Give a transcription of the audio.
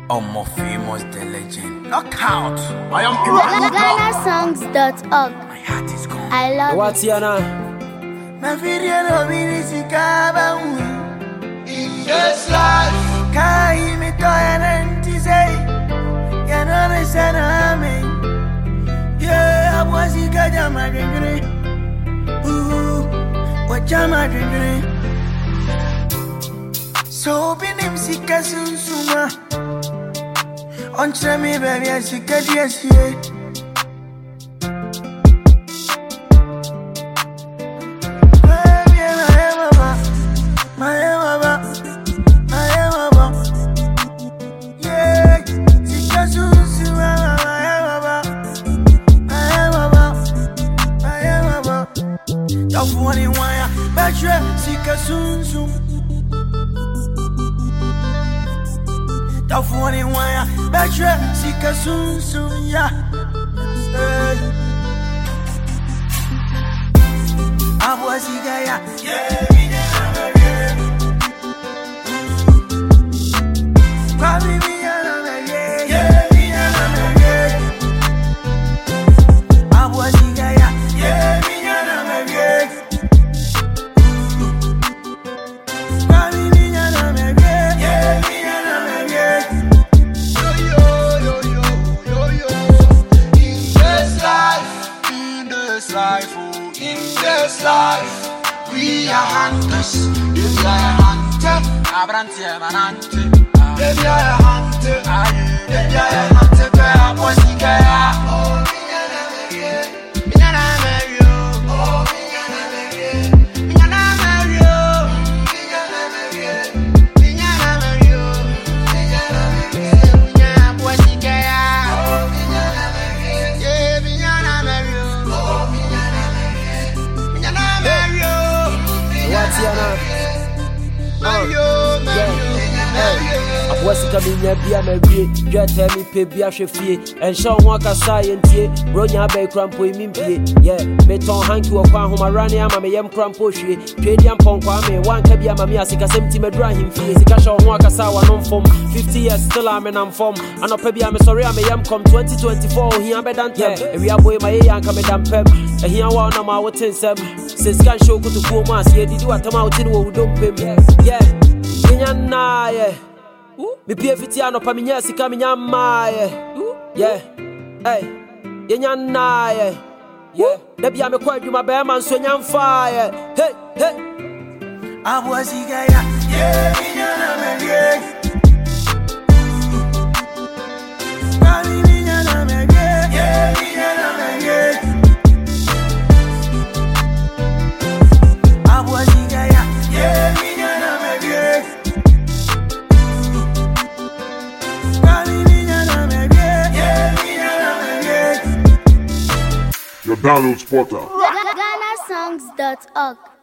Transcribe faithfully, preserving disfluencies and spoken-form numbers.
Omo famous the legend. Knockout. I am Ghana songs dot org. My heart is gone. I love What's it. your name? My video no bisikaba In this life, kai mi to enenti say. Ya no me sana me. Yeah, abwasi kaja madre. Ooh, wachama dre. So binim sikasusuma. On me baby, I see get yes, yeah. Tafuni waya, betre sika sun sun ya. Abwa sika ya, yeah, minya na mege. Kwabi minya na mege, yeah, minya na mege. Abwa sika ya, yeah, minya na mege. Kwabi minya na mege, yeah, minya na mege. life, oh, in this life, we are hunters. If you are a hunter, Abrantia Manante, if you are a hunter, if you are a hunter, I was the guy. Oh, Miana Mario, Miana Mario, oh, Miana Mario, Miana Mario, Miana Mario, Miana Mario, Miana Mario, Miana was the guy. Oh, Miana Mario, yeah, Miana Mario. What's your name? Mario, Mario, Mario. What's coming here? Be a Mary, you tell me, pay be a chefie, and show one science, Ronya Bay Crampo, Mimpy, yeah, Beton Hanky or Quahoma Rania, Mamma Yam Crampo, Tradian Ponquame, one Cabia Mamia, Sika seventy Medrahim, Sika show one Casawa non form, fifty years still I'm an form, and a Pebby, I'm sorry, I may am come twenty twenty-four, here bedan, yeah, and we are boy my young Camedan Pem, and here one of my what ten seven, since can show to four months, yeah, did you at them out in what don't pay me, yeah, Yana, yeah. Me pay fifty ano pa minya sika minya maye. Yeah. Hey. Yenya na yeah. Yeah. Debi ame kwa adwuma be man so nya mfa yeah. Hey, hey. Abwa sika ya. Yeah, minya na mege. Kali minya na mege. Yeah, minya na mege. Abwa sika ya. Yeah, minya na mege. Your download spotter. Ghana songs dot org.